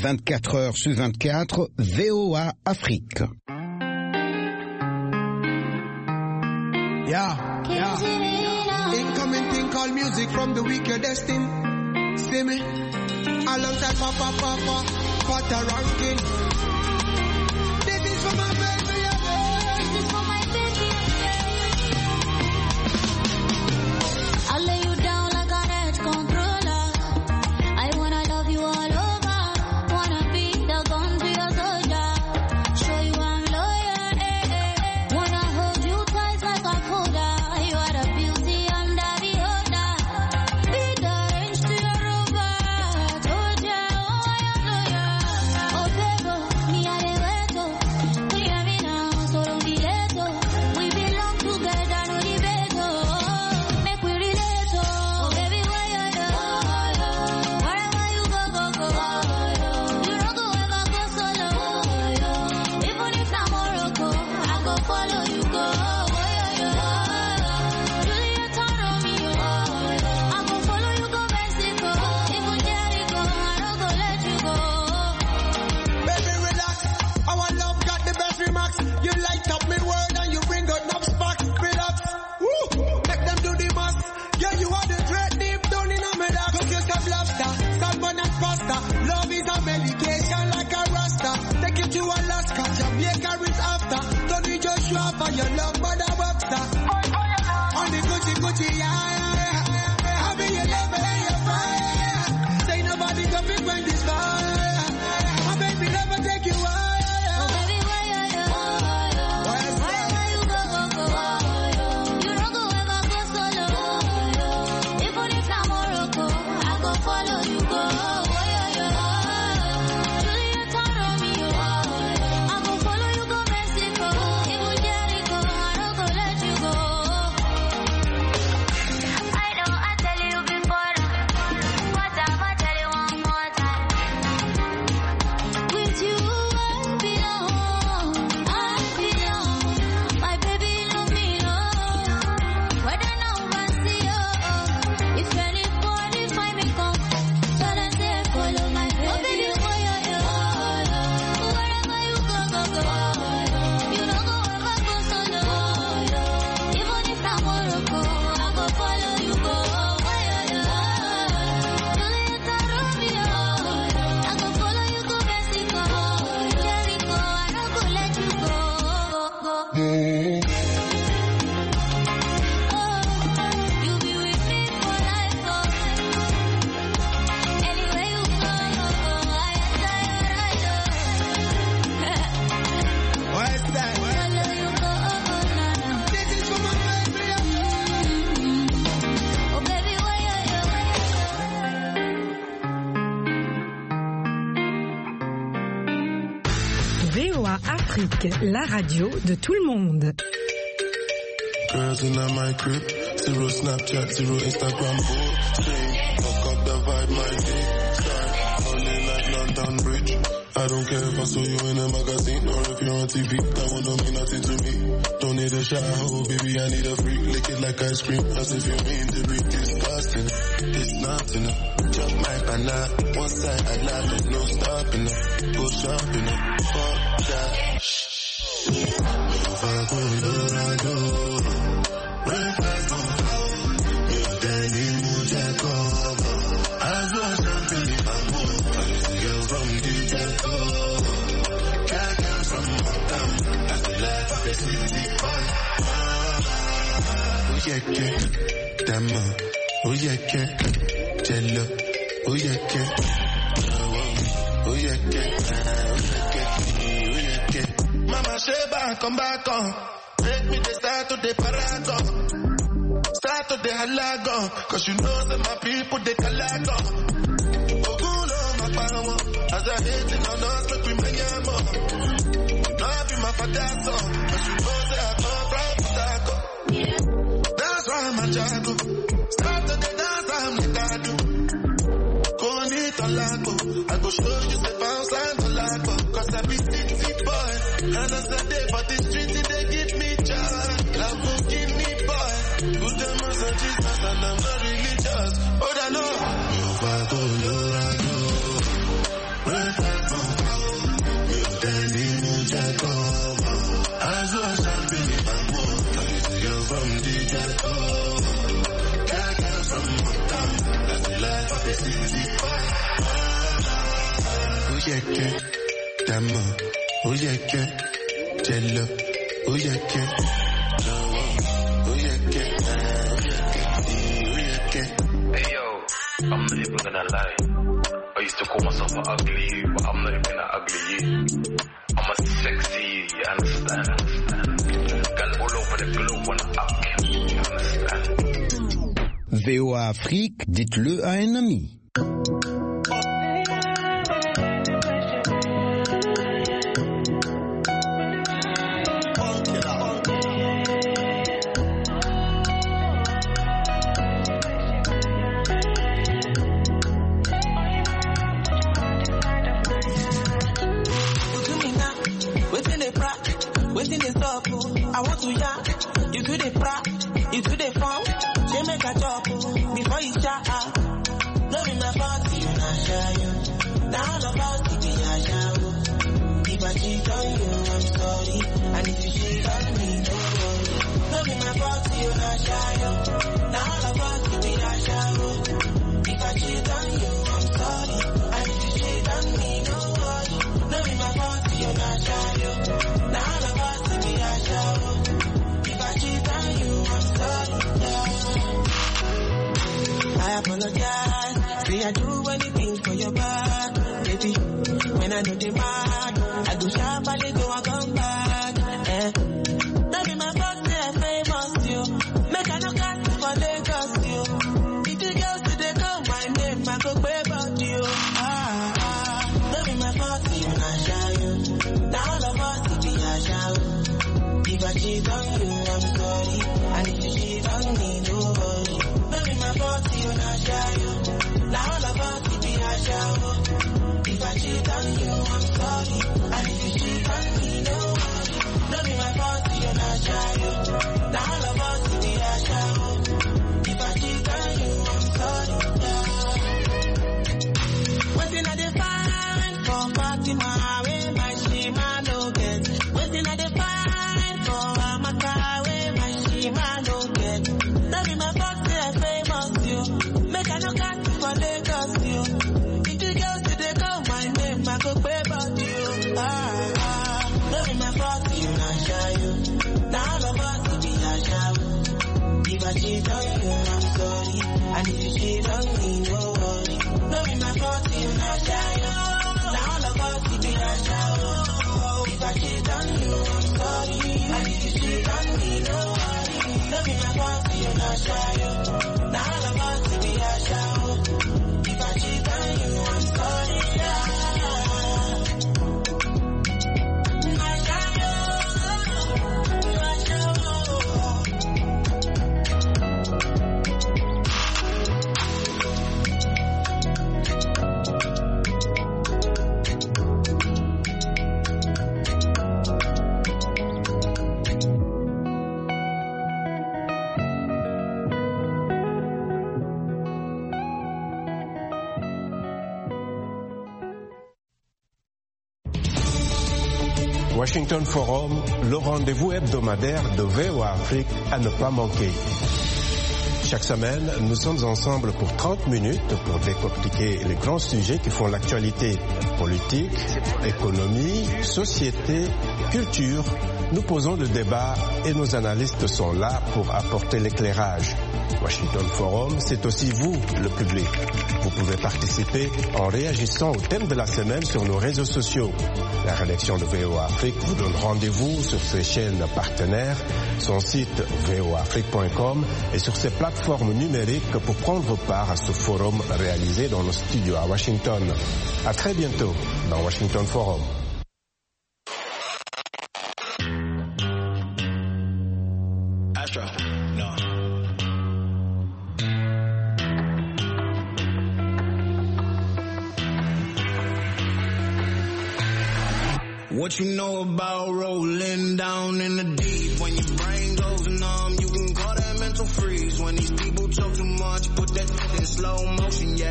24 heures sur 24, VOA Afrique. Yeah. Incoming thing called music from the weaker destined. See me? Alongside Papa, Potter ranking. This is for my baby. This is for my baby. I'll lay you down like an edge controller. I wanna love you all over. Wanna be the gun to your soldier. Show you I'm loyal. Wanna hold you tight like a folder. You are the beauty and the beholder. Be the range to your rover. Told ya, oh I am loyal. Oh baby, me a de weto. We are me now, so don't be late. We belong together, no debate. Make we relate. Oh baby, where you go? Wherever you go. You don't go ever go solo. Even if I'm Morocco, I go follow you go. Juliet and Romeo, I go follow you go Mexico. Even Jericho, I don't go let you go. Baby, relax. Our love got the best remarks. You light up me world and you bring out enough sparks. Relax. Woo. Make them do the math. Yeah, you are the threat deep down in a medak. Cook yourself lobster, salmon and pasta. Love is a medication like a rasta. Take you to Alaska, Jamaica is after. Tony Joshua for your love, mother boxer. On the Gucci, yeah. Having your love and your fire. Say nobody can pick when this fire. My baby never take you Oh higher. baby, where you go? Wherever you go. You don't go ever go solo. Even if I'm Morocco, I go follow you go. Juliet and Romeo, I go follow you go Mexico. Even Jericho, I don't go let you go. I know I tell you before. What if I tell you one more time? With you, I belong. My baby love me, whether now I see you. If anybody find me come, tell them say follow my baby. Oh baby, where you go? Wherever you go. You don't go ever go solo. Even if I'm Morocco, I go follow you go. Juliet and Romeo, I go follow you go Mexico. Jericho, I don't go let you go. You be with me for life. Anywhere you go, I enter your ride. What's that? Follow you go, nana. This is for my baby. Oh baby, where you VOA Afrique, la radio de tout le monde. Girls in my crib, zero Snapchat, zero Instagram, same. Fuck up the vibe, my dick style. Running like London Bridge. I don't care if I saw you in a magazine or if you're on TV. That one don't mean nothing to me. Don't need a shower, baby, I need a freak. Lick it like ice cream, as if you mean to be disgusting. It's not enough. Chop my banana, one side I love it, no stopping up. Go shopping up, fuck that. If I go, Jello, oh yeah, Mama Sheba, come back on. Take me the start to the paragon. Start to the halagon. Cause you know that my people, they calagon. Oguno, my power. As I hate it on us, make we make it more. Love you, my father, son. Cause you know that I come from Taco. That's why I'm a jago. Start to the dance, I'm the dado. Go on it on lago. I go show you the bounce and the lago. Cause I be city boy. And as I day for the street, they give me joy. Lamborghini boy. Put them on some Jesus and I'm not religious. Oh, I know. You Oh yeah, que Dama. Oh yeah, que Jello. Oh yeah, que oh yeah, que Hey yo, I'm not even gonna lie. I used to call myself an ugly, but I'm not even an ugly. I'm a sexy, you understand? Girl all over the globe wanna fuck, you understand? VOA Afrique, dites-le à un ami. I want to yack, you do the prop, you do the fun, they make a job before you shut up. No be my fault, you not shy you. Now all about it, I shower. If I cheat on you, I'm sorry. And if you cheat on me, don't worry. No be my fault, you not shy you. Now all about it, I shower. If I cheat on you, I'm sorry. And if you cheat on me, don't worry. No be my fault, you not shy you. Now all about it, I shower. If I cheat on you, I'm sorry. I apologize. Say I do anything for your back, baby. When I know the mad, I do sharp and they go and come back. That be my fault, say I'm famous, you. Make I no cut for Lagos, you. If the girls today call my name, I go pay about you. That be my fault, you not shy, you. Now all of us, it be a shout. If I cheat on you, I'm sorry. And if you cheat on me, don't worry. That be my fault, you not shy, you. Now all of us, it be a shout. If I cheat on you, I'm sorry. And if you cheat on me, don't worry. Don't be my fault, you're not shy. Now all of us, it be a shout. If I cheat on you, I'm sorry. Waiting at the fine for Fatima, where my shima no get. Waiting at the fine for Amaka, where my shima no get. Don't be my fault, say I'm famous, you. Make I no cut for Lagos, you. If the girls today call my name, I go pay about you. Don't be my fault, you not shy, you. Now all of us, it be a shout. If I cheat on you, I'm sorry. And if you cheat on me, don't worry. Don't be my fault, you not shy, you. Now all of us, it be a shout. If I cheat on you, I'm sorry. And if you cheat on me, don't worry. Don't be my fault, you not shy, you. Now all of us, it be a shout. If I cheat on you, I'm sorry. Washington Forum, le rendez-vous hebdomadaire de VOA Afrique à ne pas manquer. Chaque semaine, nous sommes ensemble pour 30 minutes pour décortiquer les grands sujets qui font l'actualité politique, économie, société, culture. Nous posons le débat et nos analystes sont là pour apporter l'éclairage. Washington Forum, c'est aussi vous, le public. Vous pouvez participer en réagissant au thème de la semaine sur nos réseaux sociaux. La rédaction de VOA Afrique vous donne rendez-vous sur ses chaînes partenaires, son site voafrique.com et sur ses plateformes numériques pour prendre part à ce forum réalisé dans nos studios à Washington. À très bientôt dans Washington Forum. What you know about rolling down in the deep? When your brain goes numb, you can call that mental freeze. When these people talk too much, put that in slow motion, yeah.